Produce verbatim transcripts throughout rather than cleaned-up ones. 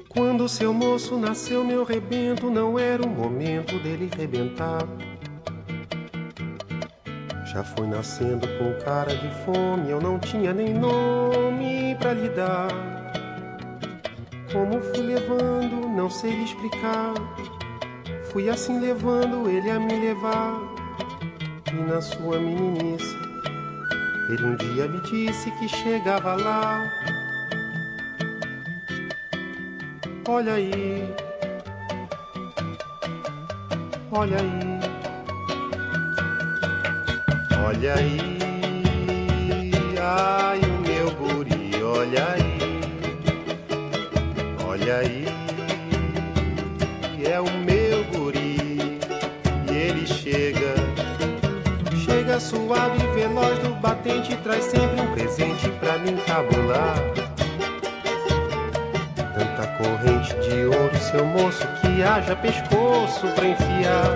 Quando seu moço nasceu, meu rebento, não era o momento dele rebentar. Já foi nascendo com cara de fome, eu não tinha nem nome pra lhe dar. Como fui levando, não sei lhe explicar. Fui assim levando ele a me levar. E na sua meninice, ele um dia me disse que chegava lá. Olha aí, olha aí, olha aí, ai o meu guri, olha aí, olha aí, é o meu guri, e ele chega, chega suave e veloz do batente, traz sempre um presente pra me encabular. Tanta corrente de ouro, seu moço, que haja pescoço pra enfiar.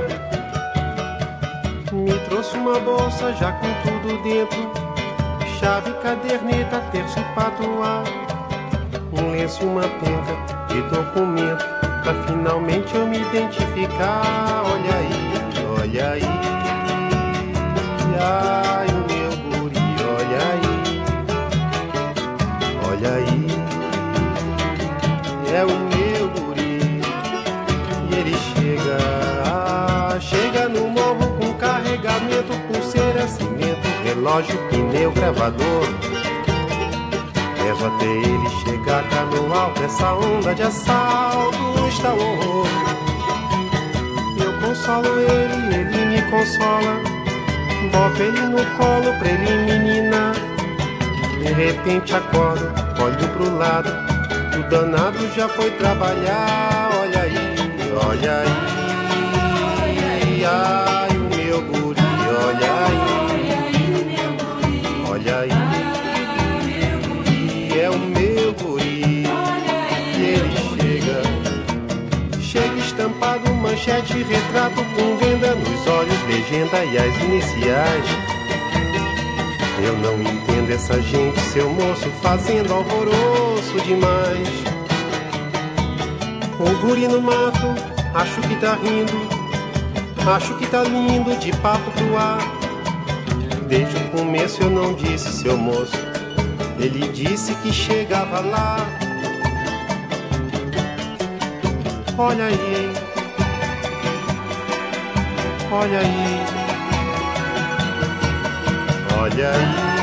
Me trouxe uma bolsa já com tudo dentro, chave, caderneta, terço e patuá, um lenço e uma penca de documento, pra finalmente eu me identificar. Olha aí, olha aí, ai o meu guri, olha aí, olha aí, é o meu guri, e ele chega, ah, chega no morro com carregamento, pulseira, cimento, relógio, pneu, gravador. Levo até ele chegar cá no alto, essa onda de assalto está o horror. Eu consolo ele, ele me consola, boto ele no colo pra ele menina. De repente acordo, olho pro lado, o danado já foi trabalhar. Olha aí, olha aí, ai o meu guri, olha aí, olha aí, é o meu guri, e ele chega, chega estampado, manchete, retrato com venda nos olhos, legenda e as iniciais. Eu não entendo essa gente, seu moço, fazendo alvoroço demais. O guri no mato, acho que tá rindo, acho que tá lindo, de papo pro ar. Desde o começo eu não disse, seu moço, ele disse que chegava lá. Olha aí, olha aí, olha aí.